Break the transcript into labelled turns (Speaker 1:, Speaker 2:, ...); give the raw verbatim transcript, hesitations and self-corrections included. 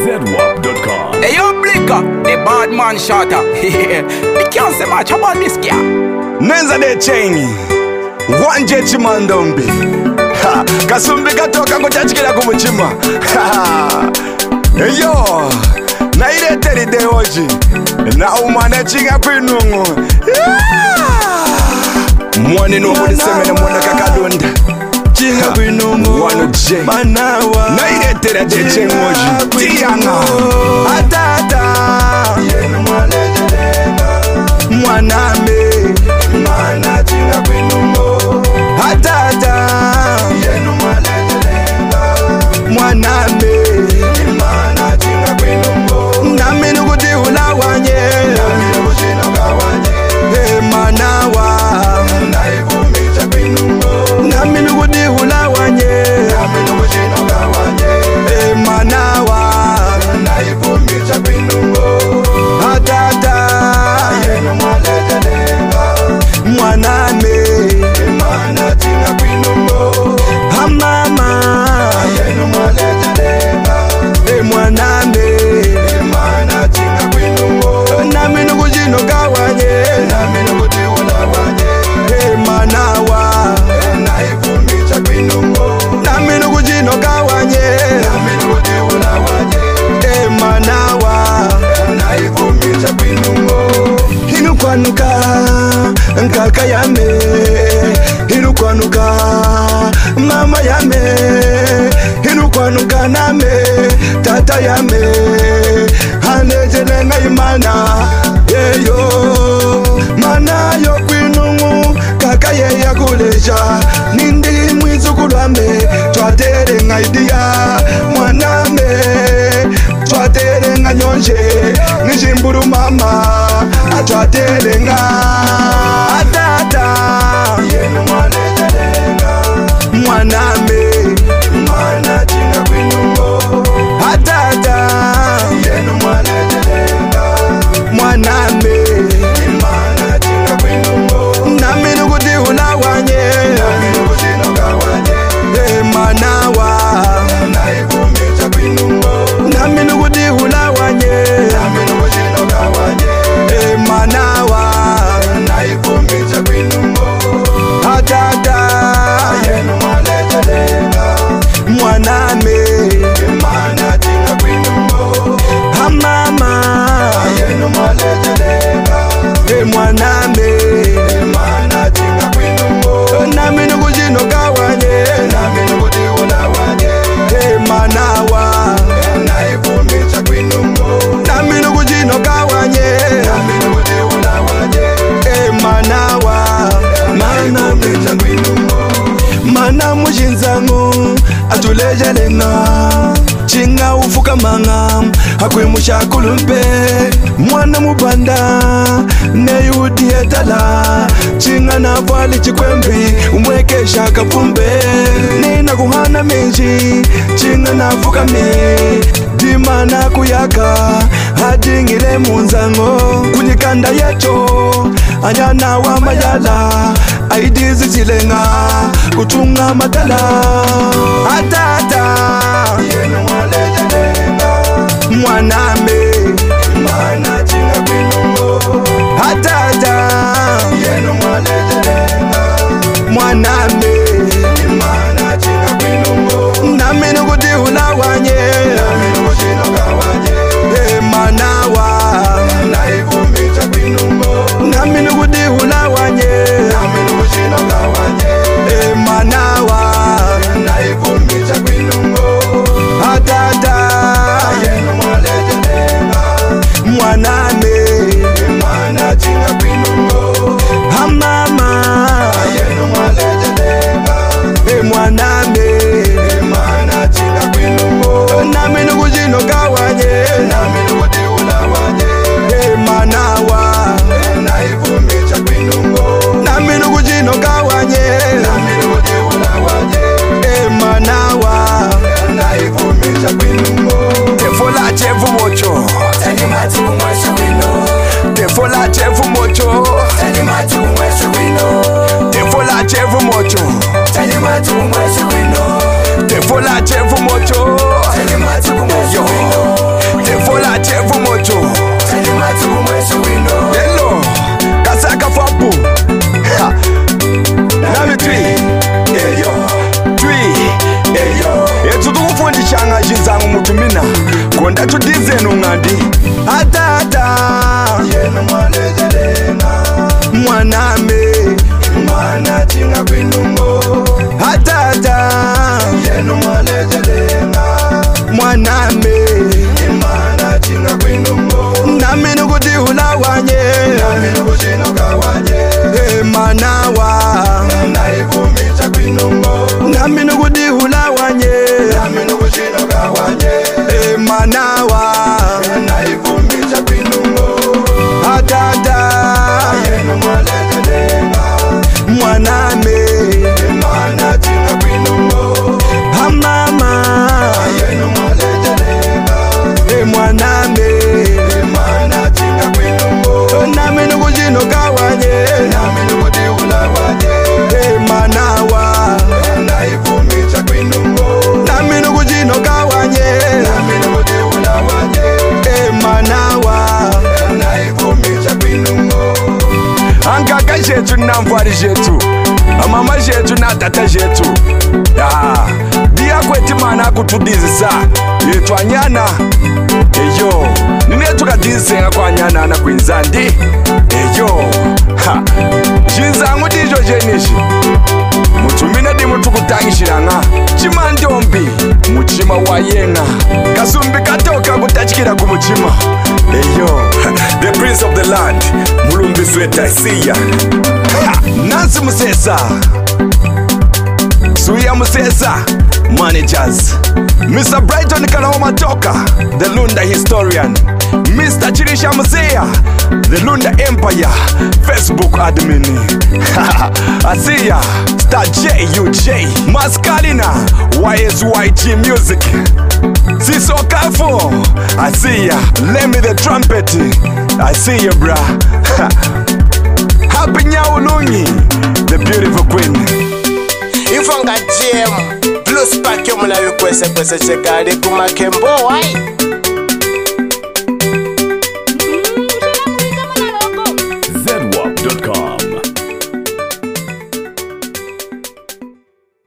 Speaker 1: zedwap dot com.
Speaker 2: Hey yo, Blicker, the bad man shotter. Me can't say much about this guy.
Speaker 3: Nenza de chaini One jet mandombi Ha Kasumbi katoka ngochachikila kumuchima Ha Hey yo Na ile teri de oji Na umane chinga kwinungu Mwani nubu nisemene mwana kakadonda Chinga kwinungu Wano J Manawa Na ile teri de chengu oji Tiyanga Atata Yenu mwaleje lenga Mwaname Mana chinga kwinungu Atata Yenu mwaleje lenga Mwaname Mana chinga kwinungu Nami nukuti ulawanye Nami nukuchino kawanye He manawa Naivumicha kwinungu Nami nukuti ulawanye Nami nukuchino kawanye He manawa Naivumicha kwinungu Atata Yenu mwaleje lenga Mwaname Mana chinga kwinungu Hamama Yenu mwaleje lenga E mwaname Mana chinga kwinungu Nami nukujino kawanye Nami nukuti ulawanye E manawa Naivumicha kwinungu Nami nukujino kawanye Nami nukuti ulawanye E manawa Naivumicha kwinungu Hinukwanuka Nkaka yame Hinukwanuka Mama yame Hinukwanuka name Tata yame Hanejele na imana Yeyo Mana yo kwinungu Kaka ye ya kuleja Nindi mwizukulame Chwatere nga idia Mwaname Chwatere nga nyonje Nishimburu mama Chwatere nga Atata Yenu mwaleje lenga Mwaname Mana chinga kwinungu Atata Yenu mwaleje lenga Mwaname Mana chinga kwinungu Nami nukuti ulawanye Nami nukuchino kawanye E manawa Naivumicha kwinungu Nami nukuti ulawanye Nami nukuchino kawanye E manawa Naivumicha kwinungu Atata Yenu mwaleje lenga Mwaname Mana chinga kwinungu Hamama Yenu mwaleje lenga E mwaname Mana chinga kwinungu Nami nukujino kawanye Nami nukuti ulawanye E manawa Naivumicha kwinungu Nami nukujino kawanye Nami nukuti ulawanye E manawa Naivumicha kwinungu Mana mujinzangu Atuleje lenga Chinga ufuka manga Hakwimusha kulumpe Mwana mubanda Neyudi etala Chinga na vali chikwembi Umwekesha kapumbe Nina kuhana menji Chinga na fuka me Dima na kuyaka Hadingile munzango Kunyikanda yecho Anyana wa mayala Aidizi chilenga Kutunga matala Atata Yenu mwaleje lenga Mwaname Mana chinga kwinungu Atata Yenu mwaleje lenga Mwaname Mana chinga kwinungu Nami nukuti ulawanye Nami nukuchino kawanye E manawa Naivumicha kwinungu Nami nukuti ulawanye Nami nukuchino kawanye E manawa Naivumicha kwinungu nga jinzangu mutumina konda tudizenu ngandi atata yenu mwalezelenga mwaname mwana chinga kwinungo atata yenu mwalezelenga mwaname mwana chinga kwinungo nami nukuti hulawanye nami nukushinoka wanye e manawa naivumisha kwinungo nami nukuti hulawanye nami nukushinoka wanye e manawa naivumisha kwinungo atata yenu mwalezelenga mwaname mwana chinga kwinungo hamama yenu mwalezelenga e mwaname mwana chinga kwinungo nami nukushino kawanye nami nukuti ulawanye e manawa naivumisha kwinungo nami nukushino kawanye nami nukuti ulawanye e manawa naivumisha kwinungo ankaka jetu namvwari jetu amama jetu na tata jetu dia kweti mana akutudizisa yetu anyana eyo nine tukadizisenga kwa anyana na kwinzandi eyo jinzangu dijo jenishi mutumina dimu tukutangishiranga chimandombi muchima wayenga kasumbi katoka kutachikira kumuchima eyo the prince of the land mulumbi sweta isiya Nancy Musesa Suya Musesa managers Mister Brighton Kalahoma Toka the Lunda historian Mister Chirisha Musea the Lunda Empire Facebook admin Asiya Star J U J Maskalina Y S Y G Music Siso Kafo Asiya let me the trumpet I see you bra Happy Nyaulungi the beautiful queen
Speaker 1: Ifonga J M Plus Pack yo muna yukwese kwese chekade kumakembo wai